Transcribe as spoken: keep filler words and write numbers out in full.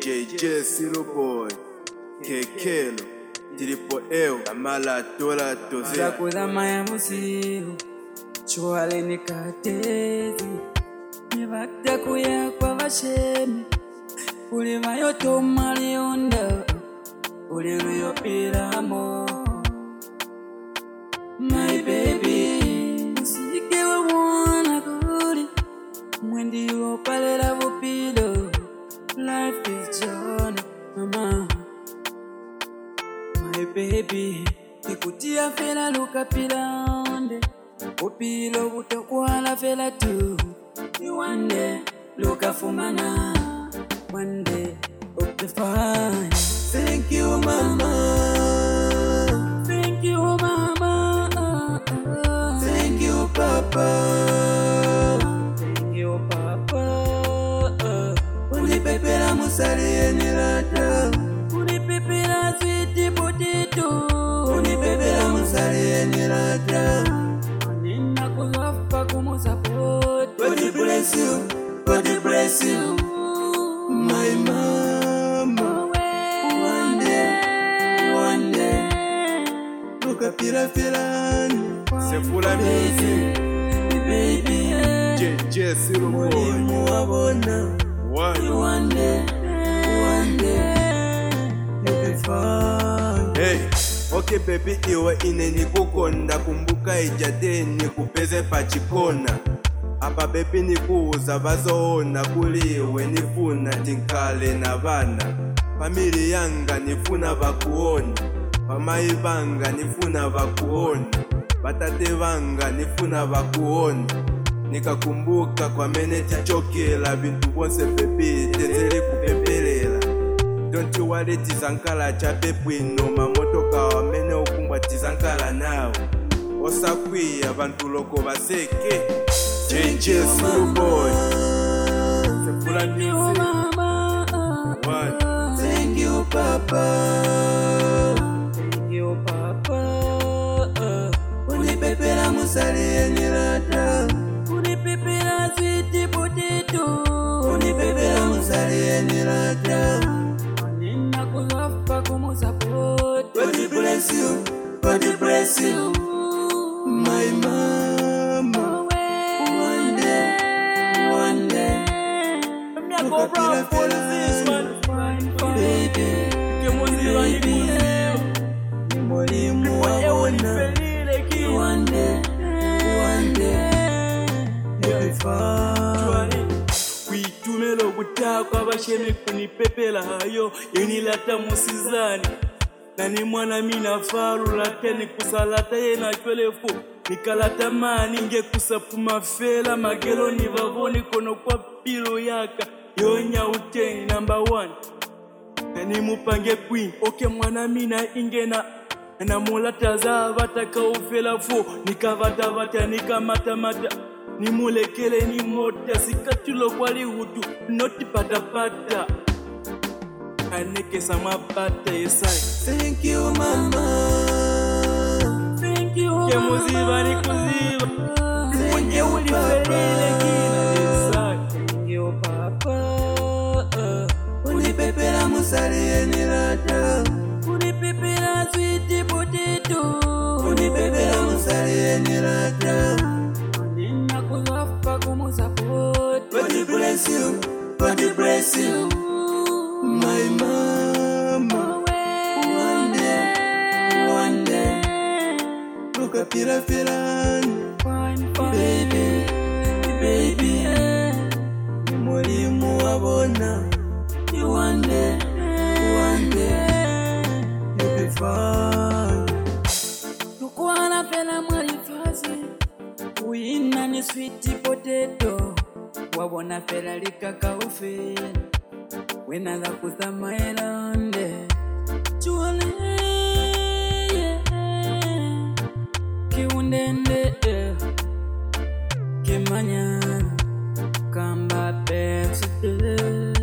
J J Zero Boy Kekelo Triple L Amala Tola Toze Zakuda maya musiru Chwale ni katezi Nivakta kuya kwa vashemi Uli mayo tomali onda Uli ruyo piramo My baby Musike wa wana kuri Mwendi yo palera vupilo Life is journey mama My baby Ikutia fela luka pilonde Upilo utokuala fela tu Ni one day luka fumana One day up the fine Thank you mama Thank you mama Thank you papa Thank you papa Unipepera musari enirata Unipepera sweet potato Unipepera musari enirata Nina kuzafa kumusupport God bless you, God bless you My mama One day, one day Luka pira pirani Sefula music Baby J J Zero Boy Mulimu wabona One One day, one day You'll be fine Hey, okay baby iwe ine nikukonda kumbuka ijade nikupeze pachikona Apa baby nikuuza vazoona kuliwe nifuna tinkale na vana Famili yanga nifuna vakuona Pamai vanga nifuna vakuona Batate vanga nifuna vakuona Nikakumbuka kwa mene tichokela Bintu bonse baby tenzeli kupepelela Don't you worry tizankala chape bwino Mamotoka wa mene ukumbwa tizankala nao Osakwi abantu loko baseke J J Zero Boy Sefula Thank you music mama What? Thank you papa Thank you papa Unipepera musari enirata Unipepera sweet potato Unipepera musari enirata Nina kuzafa kumusupport God bless you, God bless you My mama One day, one day Go brown for this one Fine, fine Baby Baby Mulimu wabona One day, one day You'll be fine Kuitumelo kutakwa basheme kunipepela hayo yenilata musizani Nani mwana mina faru lateni kusalata yena chwelefu Nikalata mani nge kusapuma fela magelo ni vavoni kono kwa pilo yaka Yonya uteni number one Nani mupange queen oke mwana mina ingena Na mulata za vataka ufela fo Nikavata vata nikamata mata Ni mulekele ni mota sikatulo kwa lihutu Noti pata pata Aneke sama pata yesai Thank you mama Thank you Ke muziva ni kuziva Mwenye ulifelile kina yesai Thank you papa Unipepera musari enirata Unipepera sweet potato Unipepera musari enirata Nina kuzafa kumusupport God bless you, God bless you My mama One day, one day Luka pira pirani Fine, fine Baby, baby Mulimu wabona One day, one day You'll be fine Tukwana fela mwalifazi Uina ni sweet potato Wabona fela likaka ufela Wena za kuzama elonde Chwale Kiundende Kimanya Kamba Bexite